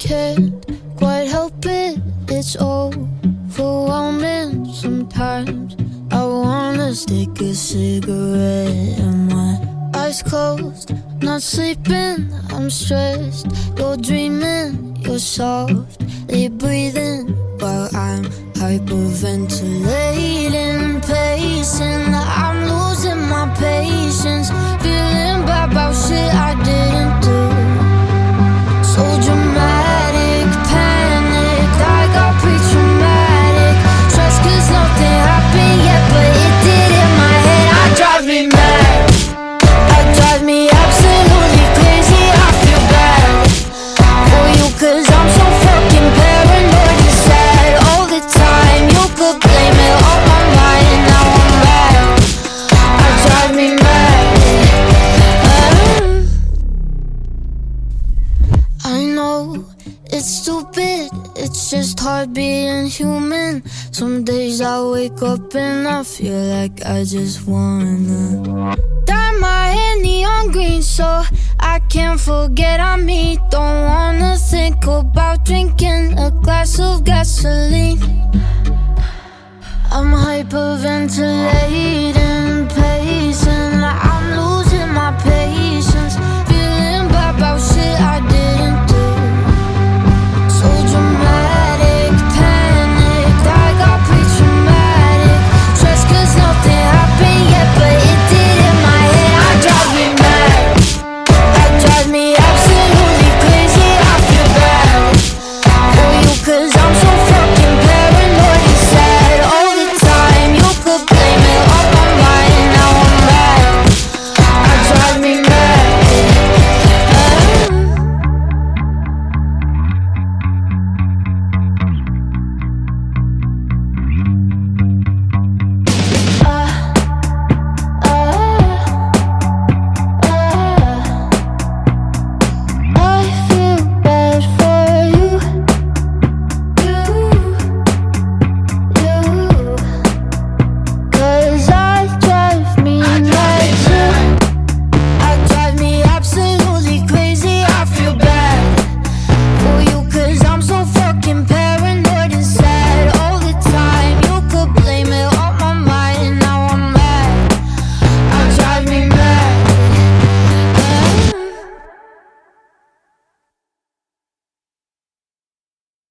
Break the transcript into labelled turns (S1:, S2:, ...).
S1: can't quite help it, it's overwhelming sometimes. I wanna stick a cigarette and my eyes closed, not sleeping, I'm stressed. You're dreaming, you're softly breathing while I'm hyperventilating, pacing. I'm losing my patience, feeling bad about shit I didn't do. So dramatic, panic, I got pre-traumatic stress, cause nothing happened yet, but it did in my head. I drive me mad, I drive me absolutely crazy. I feel bad for you, cause I'm so fucking paranoid and sad all the time. You could blame it on my mind, now I'm mad. I drive me mad. I know it's stupid, it's just hard being human. Some days I wake up and I feel like I just wanna dye my hair neon green so I can't forget I'm me. Don't wanna think about drinking a glass of gasoline.